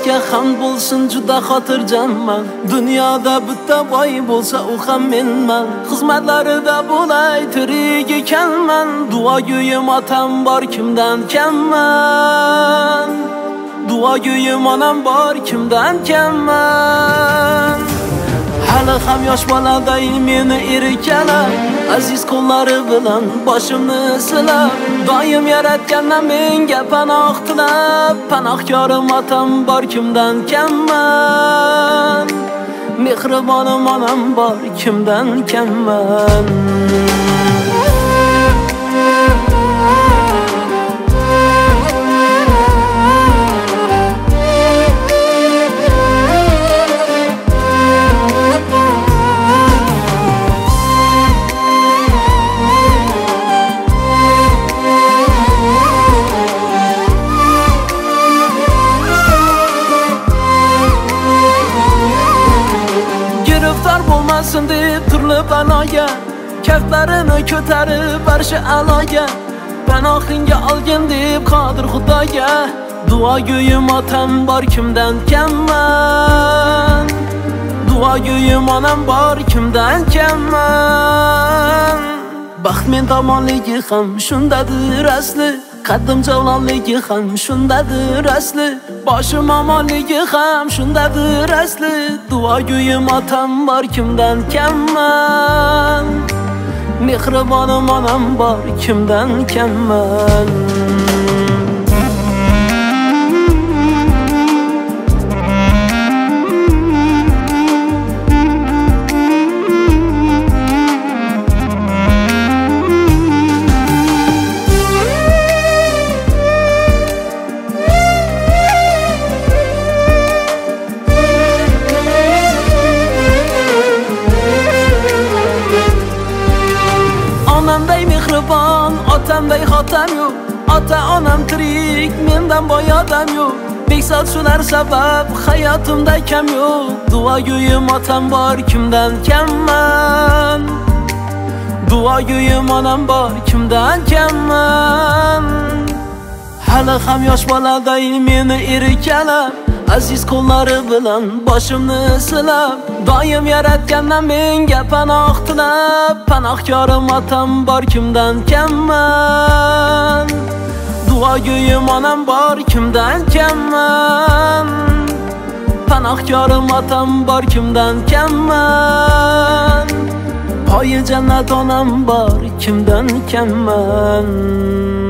Allohga hamd bo'lsin, juda xotirjamman. Dunyoda bitta boy bo'lsa u ham menman. Xizmatlarida bo'lay tirik ekanman. Duogo'yim otam bor, kimdan kamman. Duogo'yim onam bor, kimdan kamman. Hali ham yosh boladay meni erkalar, aziz qo'llari bilan boshimni silab, doim yaratgandan menga panoh tilab, panohkorim otam bor, kimdan kamman. Mehribonim onam bor, kimdan kamman. Bo'lmasin deb turli baloga, kaftlarini ko'tarib barcha aloga, panohingga olgin deb qodir Xudoga. Duogo'yim otam bor, kimdan kamman. Duogo'yim onam bor, kimdan kamman. Baxt men tomonligi ham shundadir asli, qaddim javlonligi ham shundadir asli, boshim omonligi ham shundadir asli. Duogo'yim otam bor, kimdan kamman. Mehribonim onam bor, kimdan kamman. Onamday mehribon, otamday xotam yo'q. Ota onam tirik, mendan boy odam yo'q. Beksot shular sabab hayotimda kam yo'q. Duogo'yim otam bor, kimdan kamman. Duogo'yim onam bor, kimdan kamman. Hali ham yosh boladay meni erkalar, aziz qo'llari bilan boshimni silab, doim yaratgandan menga panoh tilab, panohkorim otam bor, kimdan kamman. Duogo'yim onam bor, kimdan kamman. Panohkorim otam bor, kimdan kamman. Poyi jannat onam bor, kimdan kamman.